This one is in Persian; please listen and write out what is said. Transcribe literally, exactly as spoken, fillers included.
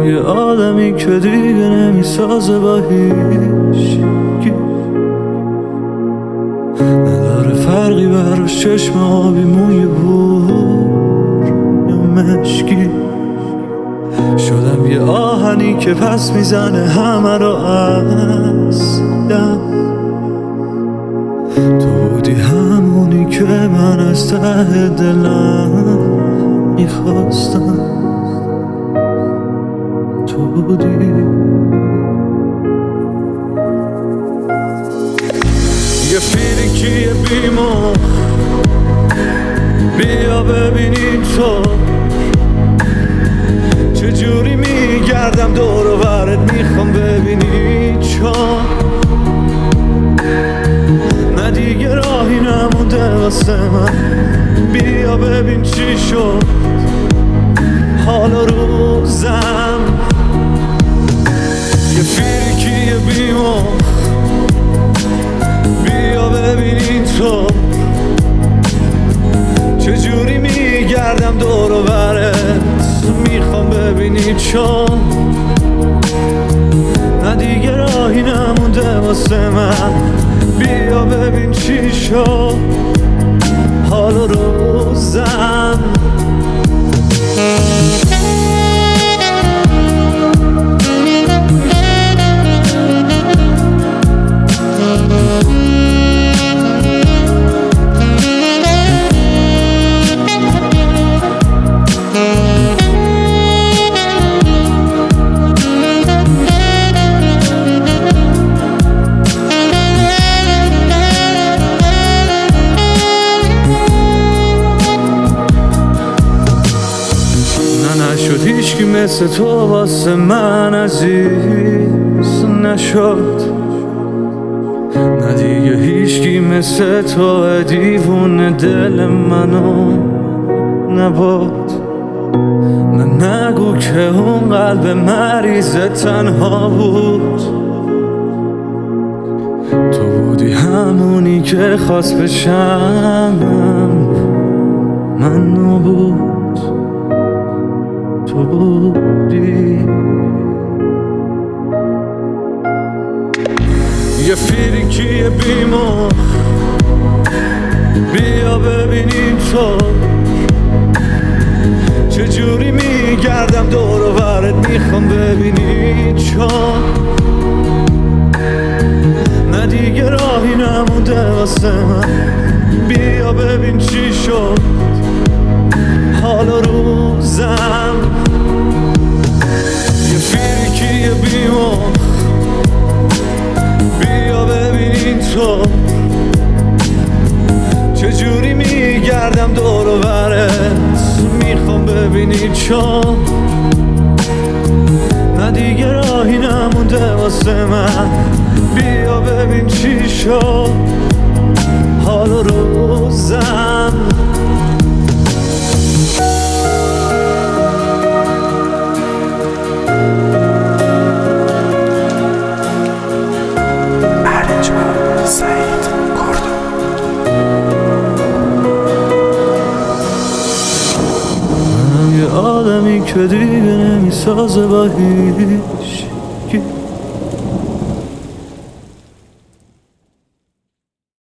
یه آدمی که دیگه نمیسازه با هیچکی، نداره فرقی براش چشم آبی موی بور یا مشکی. شدم یه آهنی که پس میزنه همه رو از دم. تو بودی همونی که من از ته دلم میخواستم، تو بودی. یه فیلیکیه بیمو بیا ببینی تو چجوری میگردم دور و برت، میخوام ببینی چون نه دیگه راهی نمونده واسه من. بیا ببین چی شد حال و روزم. یه فیلیکیه بیمو بیا ببینی تو چجوری میگردم دور و برت، میخوام ببینی چون نه دیگه راهی نمونده واسه من. بیا ببین چی شد حال و روزم. نشد هیچکی مثل تو واسه من عزیز نشد، نه دیگه هیچکی مثل تو دیوونه دل منو نبود. نه نگو که اون قلب مریض تنها بود، تو بودی همونی که خواست بشم من نبود، تو بودی. یه فیلیکیه بیمو بیا ببینی تو چجوری میگردم دور و برت، میخوام ببینی چون نه دیگه راهی نمونده واسه من. بیا ببین چی شد حال و روزم. یه فیلیکیه بیمو بیا ببینی تو چجوری میگردم دور و برت، میخوام ببینی چون نه دیگه راهی نمونده واسه من. بیا ببین چی شد حال و روزم. آدمی که دیگه نمیسازه با هیچکی،